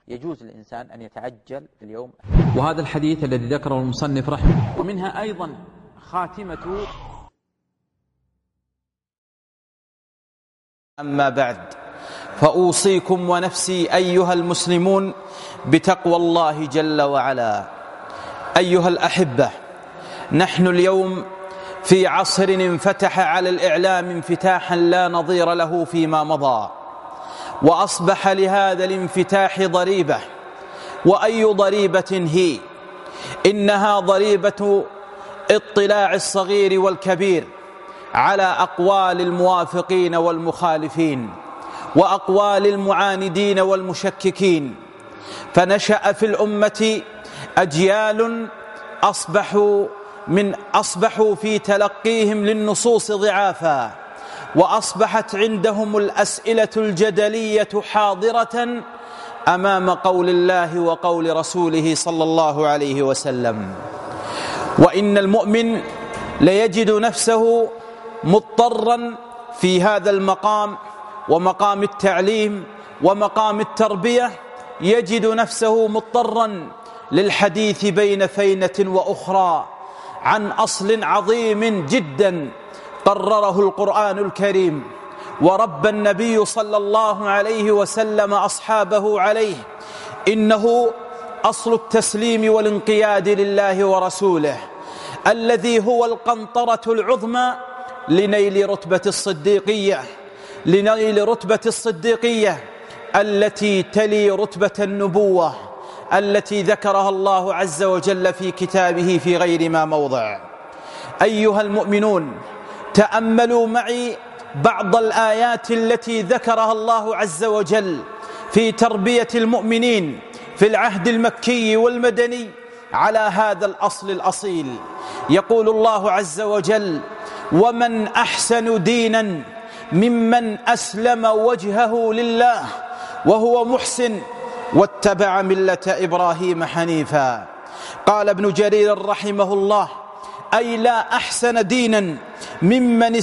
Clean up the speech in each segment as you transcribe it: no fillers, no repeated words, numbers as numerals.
يجوز للإنسان أن يتعجل في اليوم. وهذا الحديث الذي ذكره المصنف رحمه، ومنها أيضا خاتمة. أما بعد، فأوصيكم ونفسي أيها المسلمون بتقوى الله جل وعلا. أيها الأحبة، نحن اليوم في عصر انفتح على الإعلام انفتاحا لا نظير له فيما مضى، وأصبح لهذا الانفتاح ضريبة. وأي ضريبة هي؟ إنها ضريبة اطلاع الصغير والكبير على أقوال الموافقين والمخالفين وأقوال المعاندين والمشككين. فنشأ في الأمة أجيال أصبحوا في تلقيهم للنصوص ضعافا، وأصبحت عندهم الأسئلة الجدلية حاضرة أمام قول الله وقول رسوله صلى الله عليه وسلم. وإن المؤمن ليجد نفسه مضطرا في هذا المقام ومقام التعليم ومقام التربية، يجد نفسه مضطرا للحديث بين فينة وأخرى عن أصل عظيم جدا قرره القرآن الكريم ورب النبي صلى الله عليه وسلم أصحابه عليه. إنه أصل التسليم والانقياد لله ورسوله، الذي هو القنطرة العظمى لنيل رتبة الصديقية التي تلي رتبة النبوة التي ذكرها الله عز وجل في كتابه في غير ما موضع. أيها المؤمنون، تأملوا معي بعض الآيات التي ذكرها الله عز وجل في تربية المؤمنين في العهد المكي والمدني على هذا الأصل الأصيل. يقول الله عز وجل: ومن أحسن دينا ممن أسلم وجهه لله وهو محسن واتبع ملة إبراهيم حنيفا. قال ابن جرير رحمه الله: أي لا أحسن دينا ممن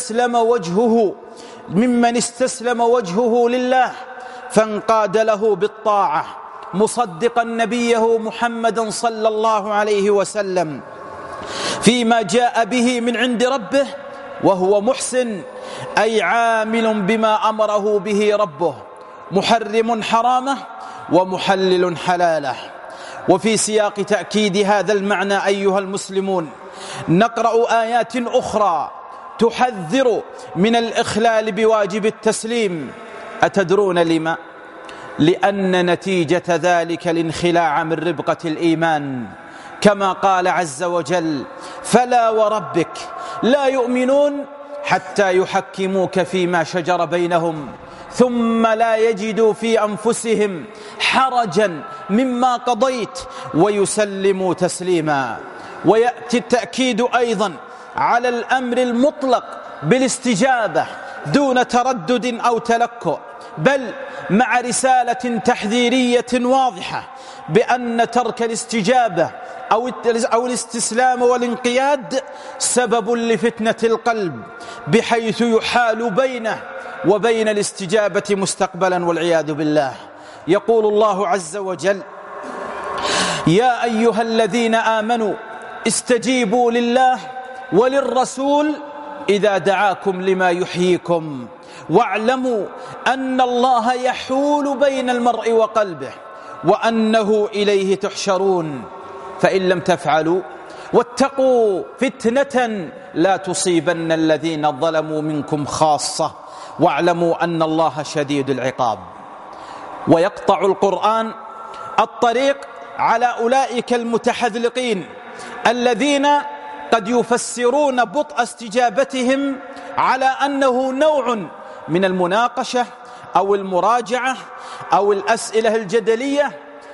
استسلم وجهه لله فانقاد له بالطاعة، مصدقا نبيه محمدا صلى الله عليه وسلم فيما جاء به من عند ربه، وهو محسن أي عامل بما أمره به ربه، محرم حرامه ومحلل حلاله. وفي سياق تأكيد هذا المعنى أيها المسلمون، نقرأ آيات أخرى تحذر من الإخلال بواجب التسليم. أتدرون لما؟ لأن نتيجة ذلك الانخلاع من ربقة الإيمان، كما قال عز وجل: فلا وربك لا يؤمنون حتى يحكموك فيما شجر بينهم ثم لا يجدوا في أنفسهم حرجا مما قضيت ويسلموا تسليما. ويأتي التأكيد أيضا على الأمر المطلق بالاستجابة دون تردد أو تلكؤ، بل مع رسالة تحذيرية واضحة بأن ترك الاستجابة أو الاستسلام والانقياد سبب لفتنة القلب، بحيث يحال بينه وبين الاستجابة مستقبلا والعياذ بالله. يقول الله عز وجل: يا أيها الذين آمنوا استجيبوا لله وللرسول إذا دعاكم لما يحييكم واعلموا أن الله يحول بين المرء وقلبه وأنه إليه تحشرون، فإن لم تفعلوا واتقوا فتنة لا تصيبن الذين ظلموا منكم خاصة واعلموا أن الله شديد العقاب. ويقطع القرآن الطريق على أولئك المتحذلقين الذين قد يفسرون بطء استجابتهم على أنه نوع من المناقشة أو المراجعة أو الأسئلة الجدلية،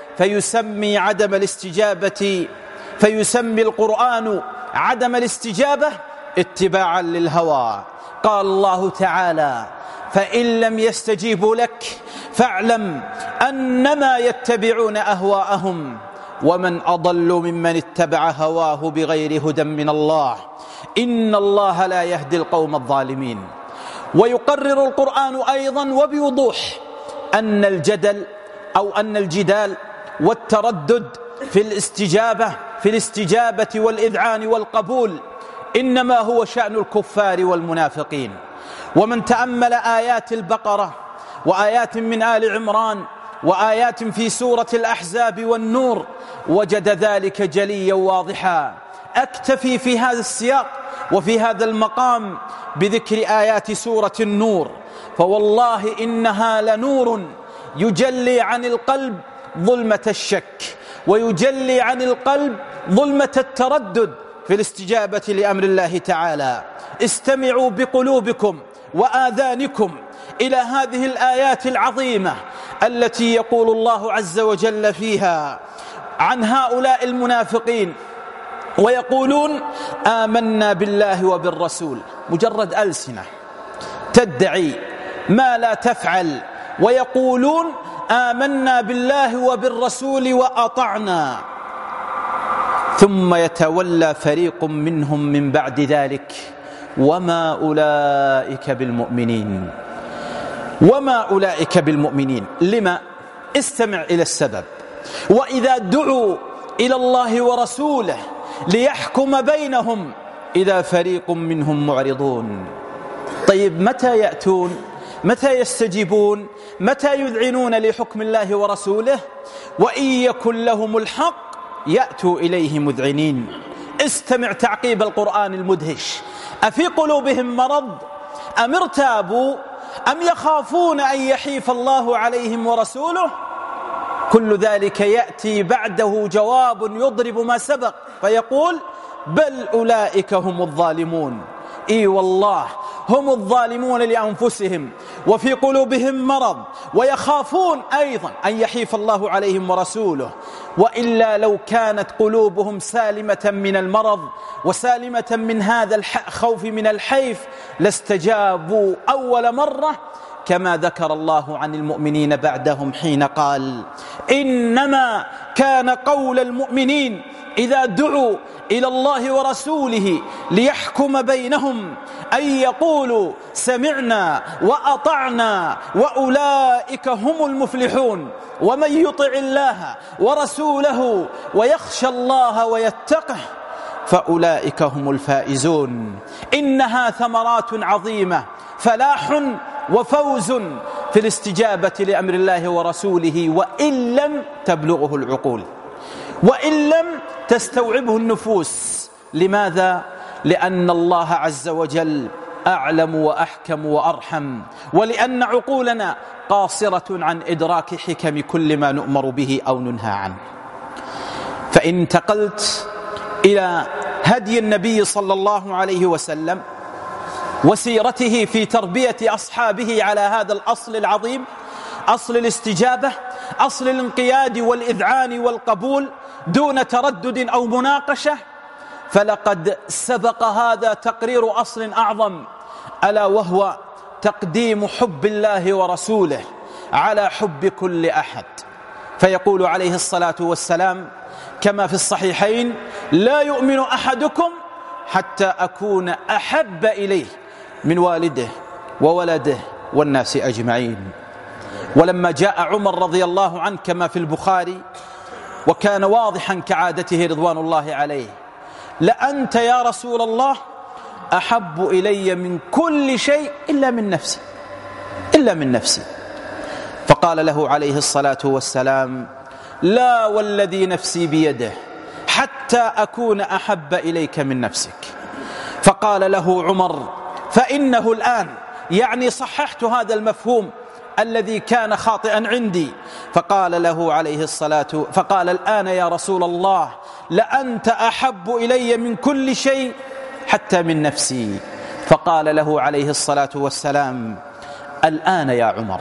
فيسمي القرآن عدم الاستجابة اتباعا للهوى. قال الله تعالى: فإن لم يستجيبوا لك فاعلم أنما يتبعون أهواءهم ومن أضل ممن اتبع هواه بغير هدى من الله إن الله لا يهدي القوم الظالمين. ويقرر القرآن أيضا وبوضوح أن الجدل أو أن الجدال والتردد في الاستجابة والإذعان والقبول إنما هو شأن الكفار والمنافقين. ومن تأمل آيات البقرة وآيات من آل عمران وآيات في سورة الأحزاب والنور وجد ذلك جليا واضحا. أكتفي في هذا السياق وفي هذا المقام بذكر آيات سورة النور، فوالله إنها لنور يجلي عن القلب ظلمة الشك، ويجلي عن القلب ظلمة التردد في الاستجابة لأمر الله تعالى. استمعوا بقلوبكم وآذانكم إلى هذه الآيات العظيمة التي يقول الله عز وجل فيها عن هؤلاء المنافقين ويقولون آمنا بالله وبالرسول، مجرد ألسنة تدعي ما لا تفعل، ويقولون آمنا بالله وبالرسول وأطعنا، ثم يتولى فريق منهم من بعد ذلك وما أولئك بالمؤمنين. وما أولئك بالمؤمنين لما؟ استمع إلى السبب. وإذا دعوا إلى الله ورسوله ليحكم بينهم إذا فريق منهم معرضون. طيب متى يأتون؟ متى يستجيبون؟ متى يذعنون لحكم الله ورسوله؟ وإن يكن لهم الحق يأتوا إليه مذعنين. استمع تعقيب القرآن المدهش: أفي قلوبهم مرض أم ارتابوا أم يخافون أن يحيف الله عليهم ورسوله؟ كل ذلك يأتي بعده جواب يضرب ما سبق فيقول بل أولئك هم الظالمون. إي والله هم الظالمون لأنفسهم وفي قلوبهم مرض، ويخافون أيضا أن يحيف الله عليهم ورسوله. وإلا لو كانت قلوبهم سالمة من المرض وسالمة من هذا الخوف من الحيف لاستجابوا أول مرة، كما ذكر الله عن المؤمنين بعدهم حين قال إنما كان قول المؤمنين إذا دعوا إلى الله ورسوله ليحكم بينهم أن يقولوا سمعنا وأطعنا وأولئك هم المفلحون. ومن يطع الله ورسوله ويخشى الله ويتقه فأولئك هم الفائزون. إنها ثمرات عظيمة، فلاح وفوز في الاستجابة لأمر الله ورسوله، وإن لم تبلغه العقول، وإن لم تستوعبه النفوس. لماذا؟ لأن الله عز وجل أعلم وأحكم وأرحم، ولأن عقولنا قاصرة عن إدراك حكم كل ما نؤمر به أو ننهى عنه. فإن انتقلت إلى هدي النبي صلى الله عليه وسلم وسيرته في تربية أصحابه على هذا الأصل العظيم، أصل الاستجابة، أصل الانقياد والإذعان والقبول دون تردد أو مناقشة، فلقد سبق هذا تقرير أصل أعظم، ألا وهو تقديم حب الله ورسوله على حب كل أحد. فيقول عليه الصلاة والسلام كما في الصحيحين لا يؤمن أحدكم حتى أكون أحب إليه من والده وولده والناس أجمعين. ولما جاء عمر رضي الله عنه كما في البخاري وكان واضحا كعادته رضوان الله عليه: لأنت يا رسول الله أحب إلي من كل شيء إلا من نفسي. فقال له عليه الصلاة والسلام: لا والذي نفسي بيده حتى أكون أحب إليك من نفسك. فقال له عمر: فإنه الآن، يعني صححت هذا المفهوم الذي كان خاطئا عندي. فقال له عليه الصلاة فقال: الآن يا رسول الله لأنت أحب إلي من كل شيء حتى من نفسي. فقال له عليه الصلاة والسلام: الآن يا عمر.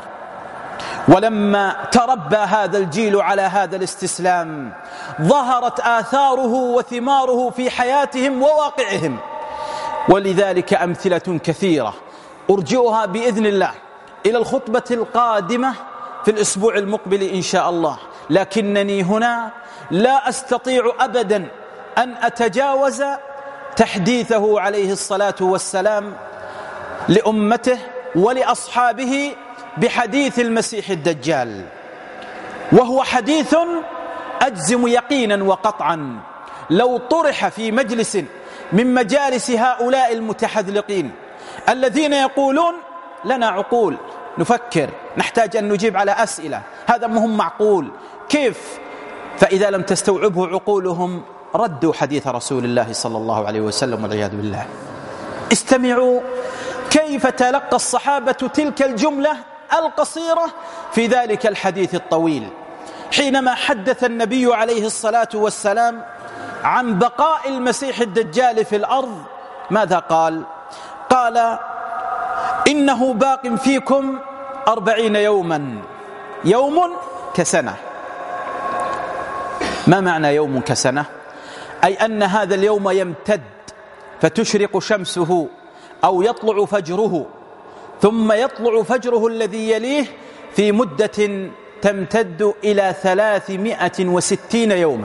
ولما تربى هذا الجيل على هذا الاستسلام ظهرت آثاره وثماره في حياتهم وواقعهم. ولذلك أمثلة كثيرة أرجئها بإذن الله إلى الخطبة القادمة في الأسبوع المقبل إن شاء الله، لكنني هنا لا أستطيع أبدا أن أتجاوز تحديثه عليه الصلاة والسلام لأمته ولأصحابه بحديث المسيح الدجال. وهو حديث أجزم يقينا وقطعا لو طرح في مجلس من مجالس هؤلاء المتحذلقين الذين يقولون لنا عقول نفكر، نحتاج أن نجيب على أسئلة، هذا مهم معقول كيف؟ فإذا لم تستوعبه عقولهم ردوا حديث رسول الله صلى الله عليه وسلم والعياذ بالله. استمعوا كيف تلقى الصحابة تلك الجملة القصيرة في ذلك الحديث الطويل، حينما حدث النبي عليه الصلاة والسلام عن بقاء المسيح الدجال في الأرض. ماذا قال؟ قال إنه باق فيكم 40 يوما، يوم كسنة. ما معنى يوم كسنة؟ أي أن هذا اليوم يمتد فتشرق شمسه أو يطلع فجره، ثم يطلع فجره الذي يليه في مدة تمتد إلى 360 يوما.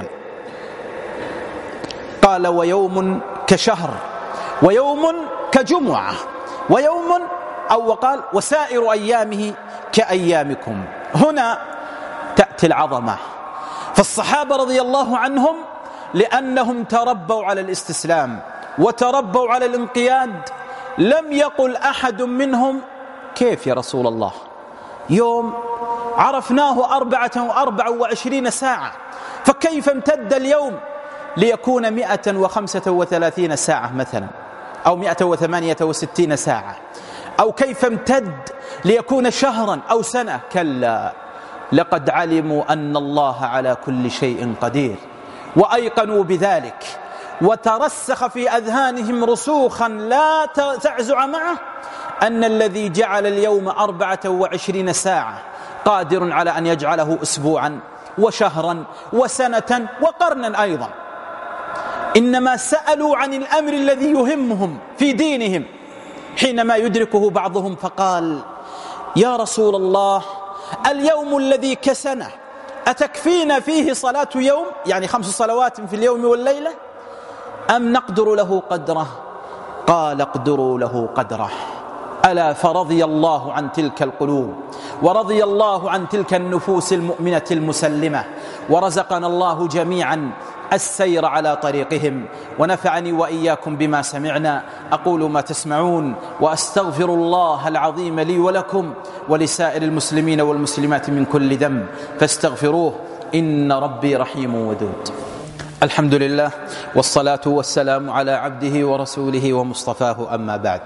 قال ويوم كشهر، ويوم كجمعة، ويوم أو وقال وسائر أيامه كأيامكم. هنا تأتي العظمة. فالصحابة رضي الله عنهم لأنهم تربوا على الاستسلام وتربوا على الانقياد، لم يقل أحد منهم كيف يا رسول الله يوم عرفناه 24 ساعة، فكيف امتد اليوم ليكون 135 ساعة مثلا، أو 168 ساعة، أو كيف امتد ليكون شهرا أو سنة؟ كلا، لقد علموا أن الله على كل شيء قدير وأيقنوا بذلك، وترسخ في أذهانهم رسوخا لا تعزع معه أن الذي جعل اليوم 24 ساعة قادر على أن يجعله أسبوعا وشهرا وسنة وقرنا أيضا. إنما سألوا عن الأمر الذي يهمهم في دينهم، حينما يدركه بعضهم فقال يا رسول الله اليوم الذي كسنة أتكفينا فيه صلاة يوم، يعني 5 صلوات في اليوم والليلة، أم نقدر له قدره؟ قال اقدروا له قدره. ألا فرضي الله عن تلك القلوب، ورضي الله عن تلك النفوس المؤمنة المسلمة، ورزقنا الله جميعا السير على طريقهم، ونفعني وإياكم بما سمعنا. أقول ما تسمعون وأستغفر الله العظيم لي ولكم ولسائر المسلمين والمسلمات من كل ذنب فاستغفروه إن ربي رحيم ودود. الحمد لله والصلاة والسلام على عبده ورسوله ومصطفاه، أما بعد.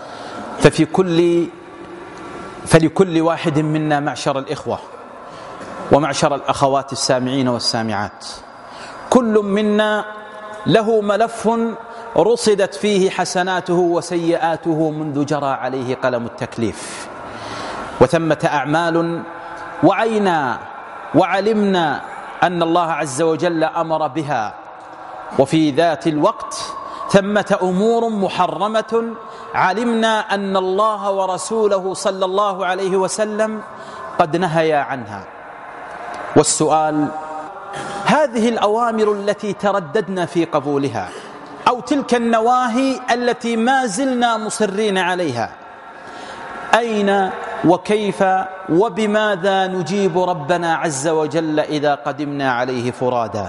فلكل واحد منا معشر الإخوة ومعشر الأخوات السامعين والسامعات، كل منا له ملف رصدت فيه حسناته وسيئاته منذ جرى عليه قلم التكليف، وثمة أعمال وعينا وعلمنا أن الله عز وجل أمر بها، وفي ذات الوقت ثمة أمور محرمة علمنا أن الله ورسوله صلى الله عليه وسلم قد نهيا عنها. والسؤال: هذه الأوامر التي ترددنا في قبولها، أو تلك النواهي التي ما زلنا مصرين عليها، أين وكيف وبماذا نجيب ربنا عز وجل إذا قدمنا عليه فرادا؟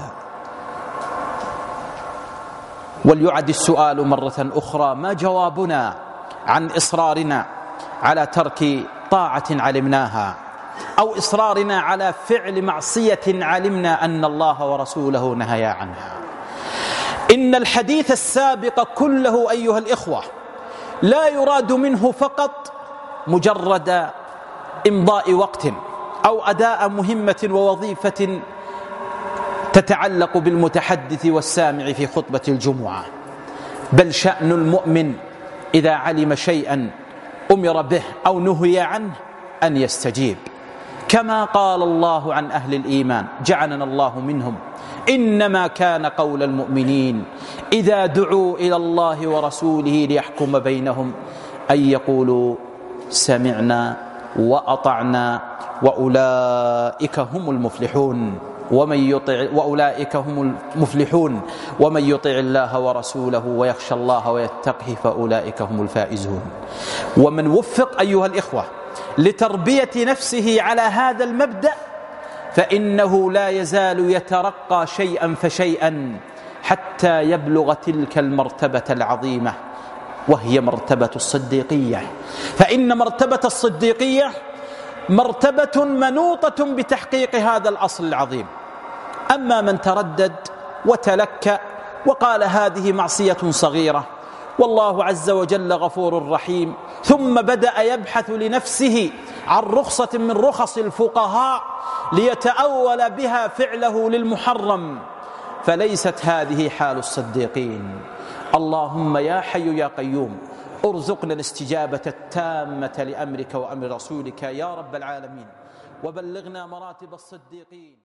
وليعد السؤال مرة أخرى: ما جوابنا عن إصرارنا على ترك طاعة علمناها، أو إصرارنا على فعل معصية علمنا أن الله ورسوله نهيا عنها؟ إن الحديث السابق كله أيها الإخوة لا يراد منه فقط مجرد إمضاء وقت أو أداء مهمة ووظيفة تتعلق بالمتحدث والسامع في خطبة الجمعة، بل شأن المؤمن إذا علم شيئا أمر به أو نهي عنه أن يستجيب، كما قال الله عن أهل الإيمان جعلنا الله منهم: إنما كان قول المؤمنين إذا دعوا إلى الله ورسوله ليحكم بينهم أن يقولوا سمعنا وأطعنا وأولئك هم المفلحون. ومن يطع الله ورسوله ويخشى الله ويتقه فأولئك هم الفائزون. ومن وفق أيها الإخوة لتربية نفسه على هذا المبدأ فإنه لا يزال يترقى شيئا فشيئا حتى يبلغ تلك المرتبة العظيمة، وهي مرتبة الصديقية. فإن مرتبة الصديقية مرتبة منوطة بتحقيق هذا الأصل العظيم. أما من تردد وتلكأ وقال هذه معصية صغيرة والله عز وجل غفور رحيم، ثم بدأ يبحث لنفسه عن رخصة من رخص الفقهاء ليتأول بها فعله للمحرم، فليست هذه حال الصديقين. اللهم يا حي يا قيوم ارزقنا الاستجابة التامة لأمرك وأمر رسولك يا رب العالمين، وبلغنا مراتب الصديقين.